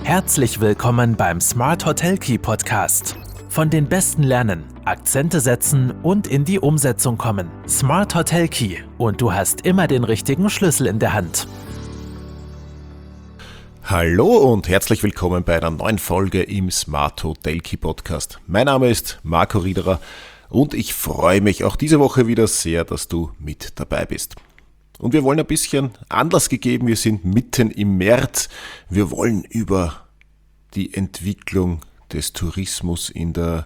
Herzlich willkommen beim Smart Hotel Key Podcast. Von den Besten lernen, Akzente setzen und in die Umsetzung kommen. Smart Hotel Key und du hast immer den richtigen Schlüssel in der Hand. Hallo und herzlich willkommen bei einer neuen Folge im Smart Hotel Key Podcast. Mein Name ist Marco Riederer und ich freue mich auch diese Woche wieder sehr, dass du mit dabei bist. Und wir wollen ein bisschen Anlass gegeben, wir sind mitten im März. Wir wollen über die Entwicklung des Tourismus in der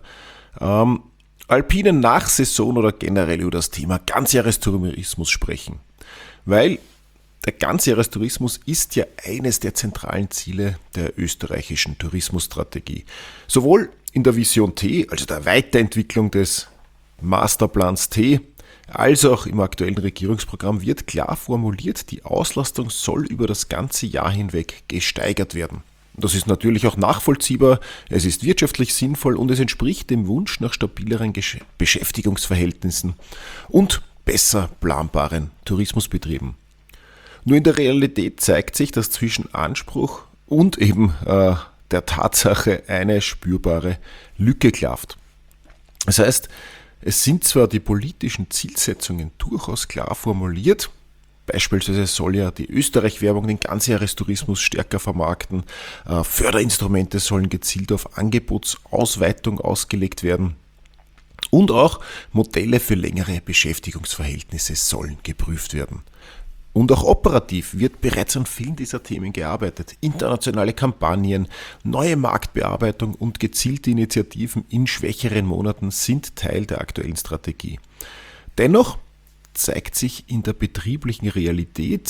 alpinen Nachsaison oder generell über das Thema Ganzjahrestourismus sprechen. Weil der Ganzjahrestourismus ist ja eines der zentralen Ziele der österreichischen Tourismusstrategie. Sowohl in der Vision T, also der Weiterentwicklung des Masterplans T, als auch im aktuellen Regierungsprogramm wird klar formuliert, die Auslastung soll über das ganze Jahr hinweg gesteigert werden. Das ist natürlich auch nachvollziehbar, es ist wirtschaftlich sinnvoll und es entspricht dem Wunsch nach stabileren Beschäftigungsverhältnissen und besser planbaren Tourismusbetrieben. Nur in der Realität zeigt sich, dass zwischen Anspruch und eben der Tatsache eine spürbare Lücke klafft. Das heißt, es sind zwar die politischen Zielsetzungen durchaus klar formuliert, beispielsweise soll ja die Österreich-Werbung den Ganzjahrestourismus stärker vermarkten, Förderinstrumente sollen gezielt auf Angebotsausweitung ausgelegt werden und auch Modelle für längere Beschäftigungsverhältnisse sollen geprüft werden. Und auch operativ wird bereits an vielen dieser Themen gearbeitet. Internationale Kampagnen, neue Marktbearbeitung und gezielte Initiativen in schwächeren Monaten sind Teil der aktuellen Strategie. Dennoch zeigt sich in der betrieblichen Realität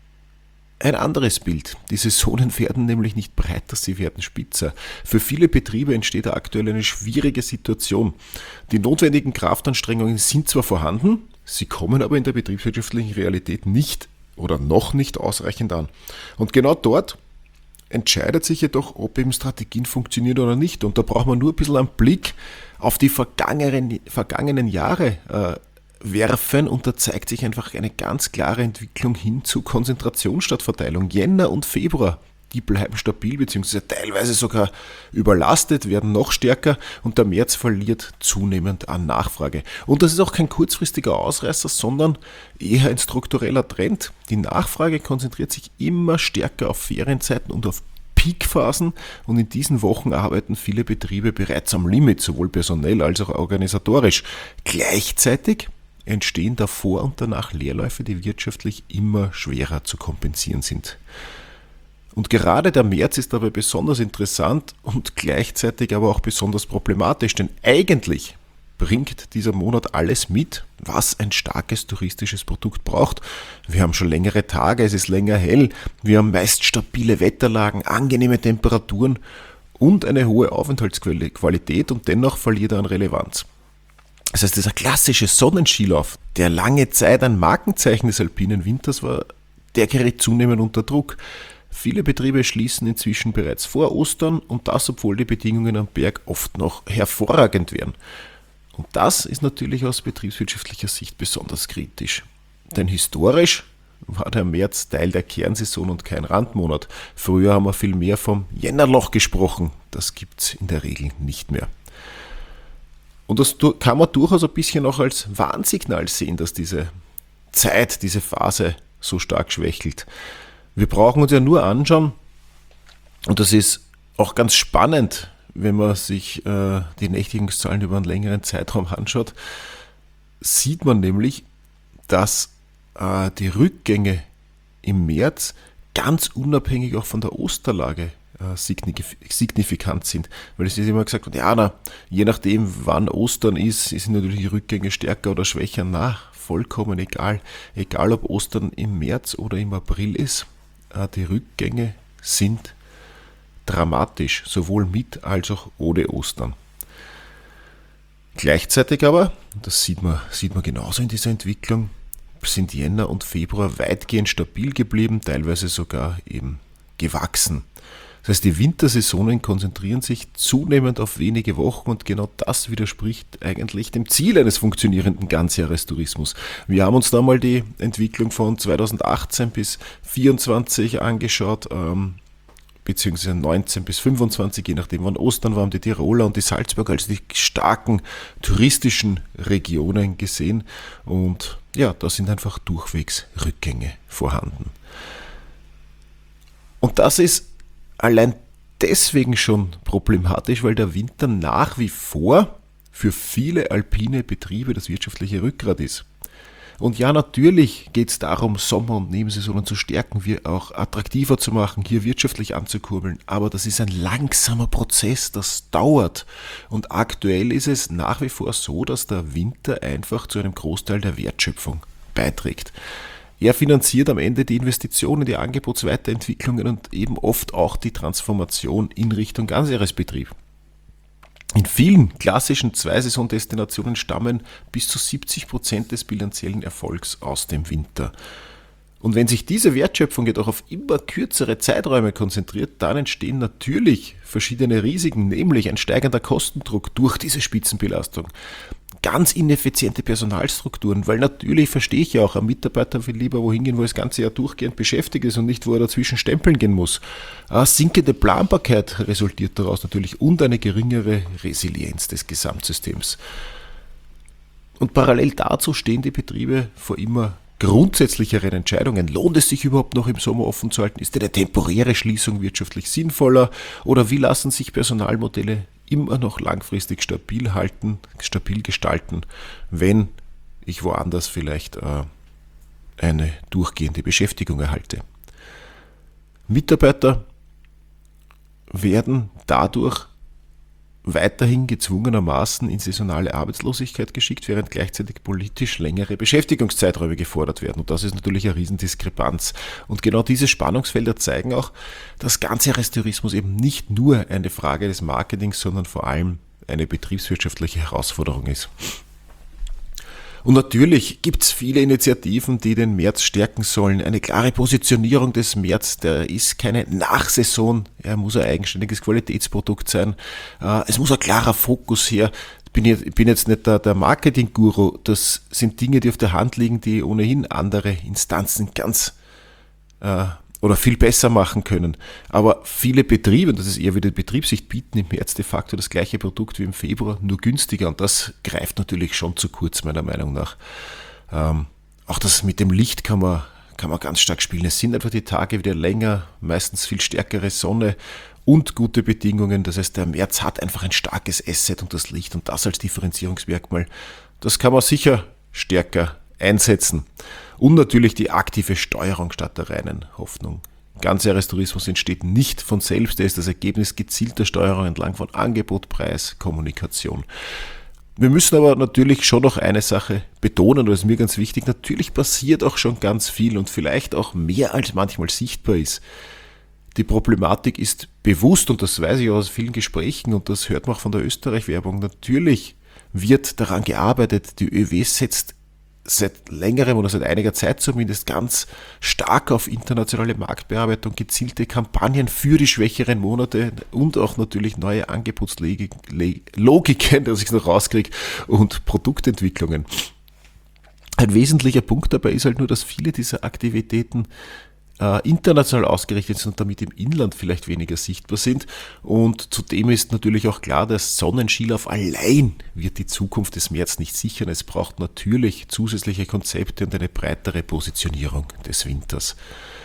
ein anderes Bild. Die Saisonen werden nämlich nicht breiter, sie werden spitzer. Für viele Betriebe entsteht aktuell eine schwierige Situation. Die notwendigen Kraftanstrengungen sind zwar vorhanden, sie kommen aber in der betriebswirtschaftlichen Realität nicht oder noch nicht ausreichend an. Und genau dort entscheidet sich jedoch, ob eben Strategien funktionieren oder nicht. Und da braucht man nur ein bisschen einen Blick auf die vergangenen Jahre werfen und da zeigt sich einfach eine ganz klare Entwicklung hin zu Konzentration statt Verteilung. Jänner und Februar, die bleiben stabil bzw. teilweise sogar überlastet, werden noch stärker und der März verliert zunehmend an Nachfrage. Und das ist auch kein kurzfristiger Ausreißer, sondern eher ein struktureller Trend. Die Nachfrage konzentriert sich immer stärker auf Ferienzeiten und auf Peakphasen und in diesen Wochen arbeiten viele Betriebe bereits am Limit, sowohl personell als auch organisatorisch. Gleichzeitig entstehen davor und danach Leerläufe, die wirtschaftlich immer schwerer zu kompensieren sind. Und gerade der März ist dabei besonders interessant und gleichzeitig aber auch besonders problematisch, denn eigentlich bringt dieser Monat alles mit, was ein starkes touristisches Produkt braucht. Wir haben schon längere Tage, es ist länger hell, wir haben meist stabile Wetterlagen, angenehme Temperaturen und eine hohe Aufenthaltsqualität und dennoch verliert er an Relevanz. Das heißt, dieser klassische Sonnenskilauf, der lange Zeit ein Markenzeichen des alpinen Winters war, der gerät zunehmend unter Druck. Viele Betriebe schließen inzwischen bereits vor Ostern und das, obwohl die Bedingungen am Berg oft noch hervorragend wären. Und das ist natürlich aus betriebswirtschaftlicher Sicht besonders kritisch. Denn historisch war der März Teil der Kernsaison und kein Randmonat. Früher haben wir viel mehr vom Jännerloch gesprochen. Das gibt's in der Regel nicht mehr. Und das kann man durchaus ein bisschen auch als Warnsignal sehen, dass diese Zeit, diese Phase so stark schwächelt. Wir brauchen uns ja nur anschauen, und das ist auch ganz spannend, wenn man sich die Nächtigungszahlen über einen längeren Zeitraum anschaut, sieht man nämlich, dass die Rückgänge im März ganz unabhängig auch von der Osterlage signifikant sind. Weil es ist immer gesagt, je nachdem wann Ostern ist, sind natürlich die Rückgänge stärker oder schwächer. Vollkommen egal. Egal ob Ostern im März oder im April ist. Die Rückgänge sind dramatisch, sowohl mit als auch ohne Ostern. Gleichzeitig aber, und das sieht man genauso in dieser Entwicklung, sind Jänner und Februar weitgehend stabil geblieben, teilweise sogar eben gewachsen. Das heißt, die Wintersaisonen konzentrieren sich zunehmend auf wenige Wochen und genau das widerspricht eigentlich dem Ziel eines funktionierenden Ganzjahrestourismus. Wir haben uns da mal die Entwicklung von 2018 bis 2024 angeschaut. beziehungsweise 19 bis 25, je nachdem wann Ostern war, haben die Tiroler und die Salzburger als die starken touristischen Regionen gesehen. Und ja, da sind einfach durchwegs Rückgänge vorhanden. Und das ist allein deswegen schon problematisch, weil der Winter nach wie vor für viele alpine Betriebe das wirtschaftliche Rückgrat ist. Und ja, natürlich geht es darum, Sommer- und Nebensaisonen zu stärken, wir auch attraktiver zu machen, hier wirtschaftlich anzukurbeln. Aber das ist ein langsamer Prozess, das dauert. Und aktuell ist es nach wie vor so, dass der Winter einfach zu einem Großteil der Wertschöpfung beiträgt. Er finanziert am Ende die Investitionen, die Angebotsweiterentwicklungen und eben oft auch die Transformation in Richtung Ganzjahresbetrieb. In vielen klassischen Zweisaison-Destinationen stammen bis zu 70% des bilanziellen Erfolgs aus dem Winter. Und wenn sich diese Wertschöpfung jedoch auf immer kürzere Zeiträume konzentriert, dann entstehen natürlich verschiedene Risiken, nämlich ein steigender Kostendruck durch diese Spitzenbelastung. Ganz ineffiziente Personalstrukturen, weil natürlich verstehe ich ja auch, ein Mitarbeiter will lieber wohin gehen, wo er das ganze Jahr durchgehend beschäftigt ist und nicht, wo er dazwischen stempeln gehen muss. Sinkende Planbarkeit resultiert daraus natürlich und eine geringere Resilienz des Gesamtsystems. Und parallel dazu stehen die Betriebe vor immer grundsätzlicheren Entscheidungen. Lohnt es sich überhaupt noch im Sommer offen zu halten? Ist eine temporäre Schließung wirtschaftlich sinnvoller? Oder wie lassen sich Personalmodelle immer noch langfristig stabil gestalten, wenn ich woanders vielleicht eine durchgehende Beschäftigung erhalte? Mitarbeiter werden dadurch weiterhin gezwungenermaßen in saisonale Arbeitslosigkeit geschickt, während gleichzeitig politisch längere Beschäftigungszeiträume gefordert werden. Und das ist natürlich eine Riesendiskrepanz. Und genau diese Spannungsfelder zeigen auch, dass Ganzjahrestourismus eben nicht nur eine Frage des Marketings, sondern vor allem eine betriebswirtschaftliche Herausforderung ist. Und natürlich gibt es viele Initiativen, die den März stärken sollen. Eine klare Positionierung des März, der ist keine Nachsaison, er muss ein eigenständiges Qualitätsprodukt sein. Es muss ein klarer Fokus her. Ich bin jetzt nicht der Marketing-Guru, das sind Dinge, die auf der Hand liegen, die ohnehin andere Instanzen ganz oder viel besser machen können. Aber viele Betriebe, und das ist eher wieder die Betriebssicht, bieten im März de facto das gleiche Produkt wie im Februar, nur günstiger. Und das greift natürlich schon zu kurz, meiner Meinung nach. Auch das mit dem Licht kann man ganz stark spielen. Es sind einfach die Tage wieder länger, meistens viel stärkere Sonne und gute Bedingungen. Das heißt, der März hat einfach ein starkes Asset und das Licht und das als Differenzierungsmerkmal. Das kann man sicher stärker einsetzen. Und natürlich die aktive Steuerung statt der reinen Hoffnung. Ganzjahrestourismus entsteht nicht von selbst, er ist das Ergebnis gezielter Steuerung entlang von Angebot, Preis, Kommunikation. Wir müssen aber natürlich schon noch eine Sache betonen, und das ist mir ganz wichtig, natürlich passiert auch schon ganz viel und vielleicht auch mehr als manchmal sichtbar ist. Die Problematik ist bewusst, und das weiß ich aus vielen Gesprächen, und das hört man auch von der Österreich-Werbung, natürlich wird daran gearbeitet, die ÖW setzt seit längerem oder seit einiger Zeit zumindest ganz stark auf internationale Marktbearbeitung, gezielte Kampagnen für die schwächeren Monate und auch natürlich neue Angebotslogiken, dass ich es noch rauskriege, und Produktentwicklungen. Ein wesentlicher Punkt dabei ist halt nur, dass viele dieser Aktivitäten international ausgerichtet sind und damit im Inland vielleicht weniger sichtbar sind. Und zudem ist natürlich auch klar, dass Sonnenskilauf allein wird die Zukunft des März nicht sichern. Es braucht natürlich zusätzliche Konzepte und eine breitere Positionierung des Winters.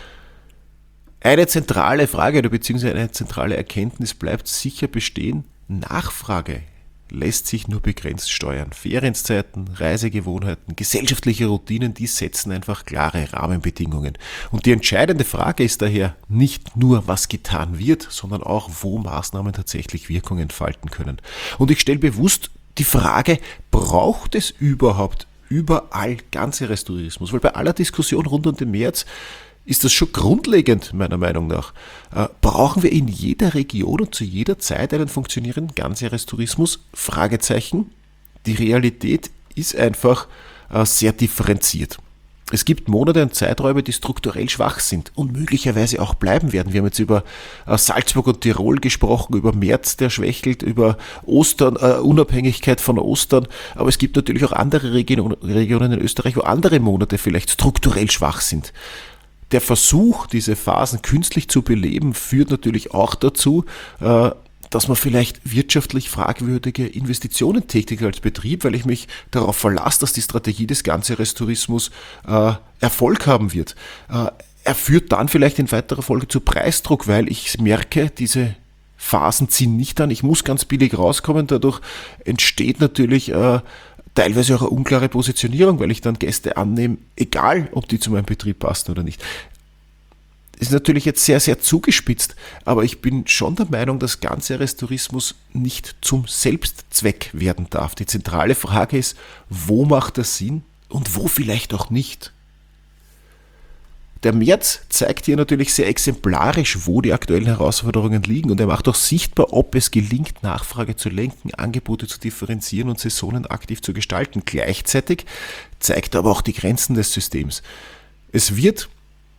Eine zentrale Frage oder beziehungsweise eine zentrale Erkenntnis bleibt sicher bestehen: Nachfrage lässt sich nur begrenzt steuern. Ferienzeiten, Reisegewohnheiten, gesellschaftliche Routinen, die setzen einfach klare Rahmenbedingungen. Und die entscheidende Frage ist daher nicht nur, was getan wird, sondern auch, wo Maßnahmen tatsächlich Wirkung entfalten können. Und ich stelle bewusst die Frage, braucht es überhaupt überall Ganzjahrestourismus? Weil bei aller Diskussion rund um den März ist das schon grundlegend, meiner Meinung nach. Brauchen wir in jeder Region und zu jeder Zeit einen funktionierenden Ganzjahrestourismus? Fragezeichen. Die Realität ist einfach sehr differenziert. Es gibt Monate und Zeiträume, die strukturell schwach sind und möglicherweise auch bleiben werden. Wir haben jetzt über Salzburg und Tirol gesprochen, über März, der schwächelt, über Ostern, Unabhängigkeit von Ostern. Aber es gibt natürlich auch andere Regionen in Österreich, wo andere Monate vielleicht strukturell schwach sind. der Versuch, diese Phasen künstlich zu beleben, führt natürlich auch dazu, dass man vielleicht wirtschaftlich fragwürdige Investitionen tätigt als Betrieb, weil ich mich darauf verlasse, dass die Strategie des Ganzjahrestourismus Erfolg haben wird. Er führt dann vielleicht in weiterer Folge zu Preisdruck, weil ich merke, diese Phasen ziehen nicht an. Ich muss ganz billig rauskommen. Dadurch entsteht natürlich teilweise auch eine unklare Positionierung, weil ich dann Gäste annehme, egal ob die zu meinem Betrieb passen oder nicht. Ist natürlich jetzt sehr, sehr zugespitzt, aber ich bin schon der Meinung, dass Ganzjahrestourismus nicht zum Selbstzweck werden darf. Die zentrale Frage ist, wo macht das Sinn und wo vielleicht auch nicht. Der März zeigt hier natürlich sehr exemplarisch, wo die aktuellen Herausforderungen liegen, und er macht auch sichtbar, ob es gelingt, Nachfrage zu lenken, Angebote zu differenzieren und Saisonen aktiv zu gestalten. Gleichzeitig zeigt er aber auch die Grenzen des Systems. Es wird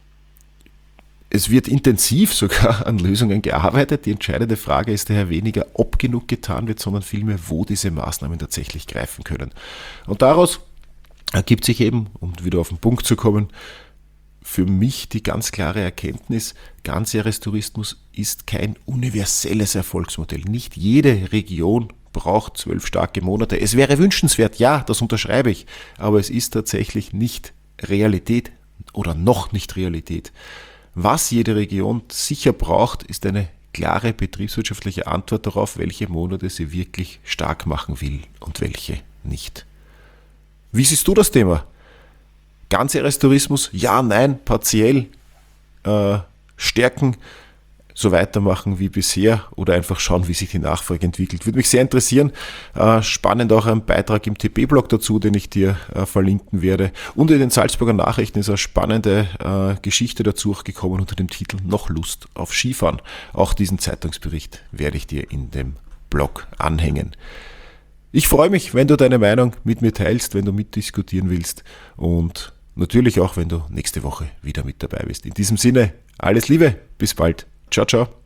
intensiv sogar an Lösungen gearbeitet. Die entscheidende Frage ist daher weniger, ob genug getan wird, sondern vielmehr, wo diese Maßnahmen tatsächlich greifen können. Und daraus ergibt sich eben, um wieder auf den Punkt zu kommen, für mich die ganz klare Erkenntnis, Ganzjahrestourismus ist kein universelles Erfolgsmodell. Nicht jede Region braucht 12 starke Monate. Es wäre wünschenswert, ja, das unterschreibe ich, aber es ist tatsächlich nicht Realität oder noch nicht Realität. Was jede Region sicher braucht, ist eine klare betriebswirtschaftliche Antwort darauf, welche Monate sie wirklich stark machen will und welche nicht. Wie siehst du das Thema? Ganzjahrestourismus, ja, nein, partiell stärken, so weitermachen wie bisher oder einfach schauen, wie sich die Nachfrage entwickelt. Würde mich sehr interessieren. Spannend auch ein Beitrag im TP-Blog dazu, den ich dir verlinken werde. Und in den Salzburger Nachrichten ist eine spannende Geschichte dazu auch gekommen unter dem Titel Noch Lust auf Skifahren. Auch diesen Zeitungsbericht werde ich dir in dem Blog anhängen. Ich freue mich, wenn du deine Meinung mit mir teilst, wenn du mitdiskutieren willst, und natürlich auch, wenn du nächste Woche wieder mit dabei bist. In diesem Sinne, alles Liebe, bis bald. Ciao, ciao.